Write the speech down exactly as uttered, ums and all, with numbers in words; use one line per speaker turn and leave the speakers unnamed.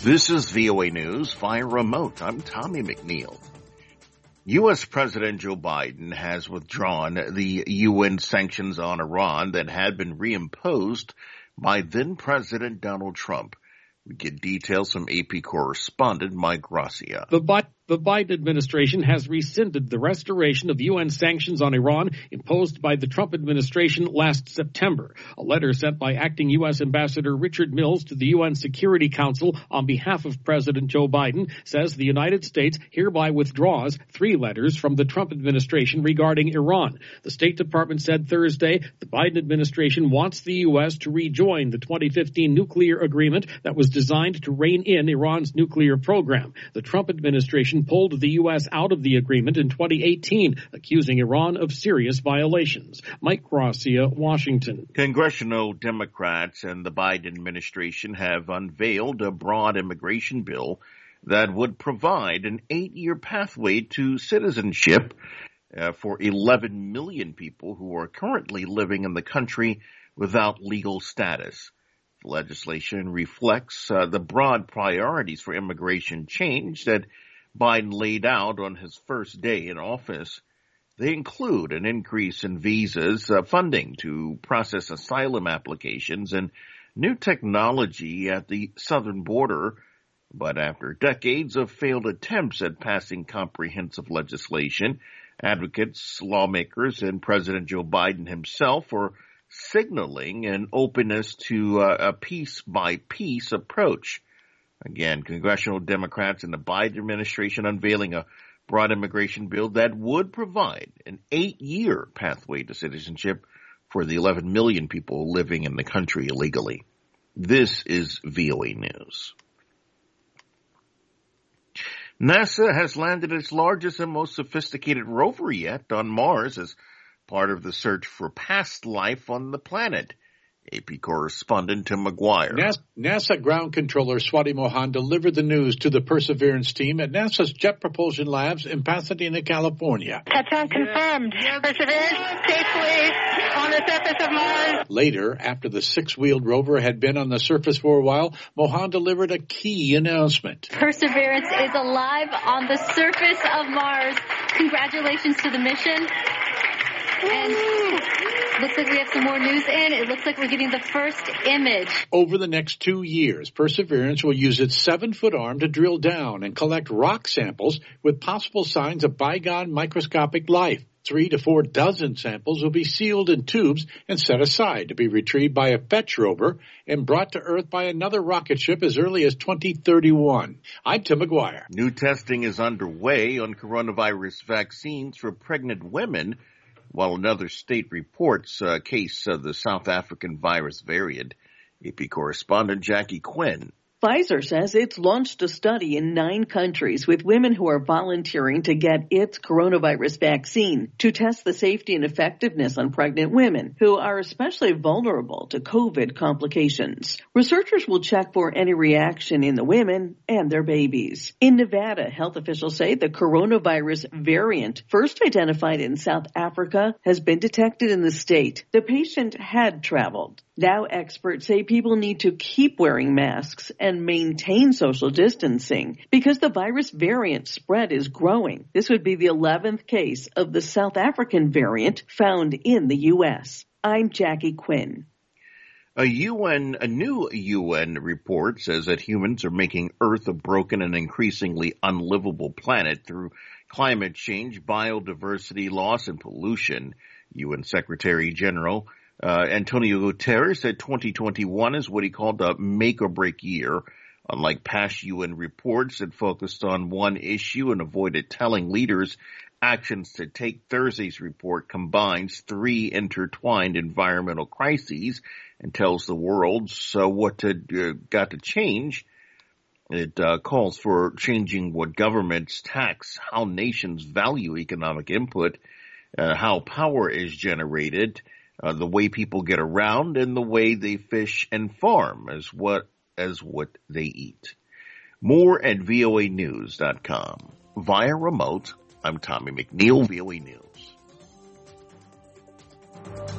This is V O A News via remote. I'm Tommy McNeil. U S. President Joe Biden has withdrawn the U N sanctions on Iran that had been reimposed by then-President Donald Trump. We get details from A P correspondent Mike Gracia.
The, Bi- the Biden administration has rescinded the restoration of U N sanctions on Iran imposed by the Trump administration last September. A letter sent by acting U S. Ambassador Richard Mills to the U N Security Council on behalf of President Joe Biden says the United States hereby withdraws three letters from the Trump administration regarding Iran. The State Department said Thursday the Biden administration wants the U S to rejoin the twenty fifteen nuclear agreement that was designed to rein in Iran's nuclear program. The Trump administration pulled the U S out of the agreement in twenty eighteen, accusing Iran of serious violations. Mike Gracia, Washington.
Congressional Democrats and the Biden administration have unveiled a broad immigration bill that would provide an eight-year pathway to citizenship uh, for eleven million people who are currently living in the country without legal status. The legislation reflects uh, the broad priorities for immigration change that Biden laid out on his first day in office. They include an increase in visas, uh, funding to process asylum applications, and new technology at the southern border. But after decades of failed attempts at passing comprehensive legislation, advocates, lawmakers, and President Joe Biden himself are signaling an openness to uh, a piece-by-piece approach. Again, congressional Democrats and the Biden administration unveiling a broad immigration bill that would provide an eight-year pathway to citizenship for the eleven million people living in the country illegally. This is V O A News. NASA has landed its largest and most sophisticated rover yet on Mars as part of the search for past life on the planet. A P correspondent Tim McGuire.
NASA ground controller Swati Mohan delivered the news to the Perseverance team at NASA's Jet Propulsion Labs in Pasadena, California.
Touchdown confirmed. Perseverance safely on the surface of Mars.
Later, after the six-wheeled rover had been on the surface for a while, Mohan delivered a key announcement.
Perseverance is alive on the surface of Mars. Congratulations to the mission. And looks like we have some more news in. It looks like we're getting the first image.
Over the next two years, Perseverance will use its seven-foot arm to drill down and collect rock samples with possible signs of bygone microscopic life. Three to four dozen samples will be sealed in tubes and set aside to be retrieved by a fetch rover and brought to Earth by another rocket ship as early as twenty thirty-one. I'm Tim McGuire.
New testing is underway on coronavirus vaccines for pregnant women, while another state reports a case of the South African virus variant. A P correspondent Jackie Quinn.
Pfizer says it's launched a study in nine countries with women who are volunteering to get its coronavirus vaccine to test the safety and effectiveness on pregnant women who are especially vulnerable to COVID complications. Researchers will check for any reaction in the women and their babies. In Nevada, health officials say the coronavirus variant, first identified in South Africa, has been detected in the state. The patient had traveled. Now experts say people need to keep wearing masks and maintain social distancing because the virus variant spread is growing. This would be the eleventh case of the South African variant found in the U S. I'm Jackie Quinn.
A U N, a new U N report says that humans are making Earth a broken and increasingly unlivable planet through climate change, biodiversity loss, and pollution. U N Secretary General Uh, Antonio Guterres said twenty twenty-one is what he called a make-or-break year. Unlike past U N reports that focused on one issue and avoided telling leaders actions to take, Thursday's report combines three intertwined environmental crises and tells the world so what to, uh, got to change. It uh, calls for changing what governments tax, how nations value economic input, uh, how power is generated, Uh, the way people get around, and the way they fish and farm as what as what they eat. More at V O A news dot com. Via remote, I'm Tommy McNeil, V O A News.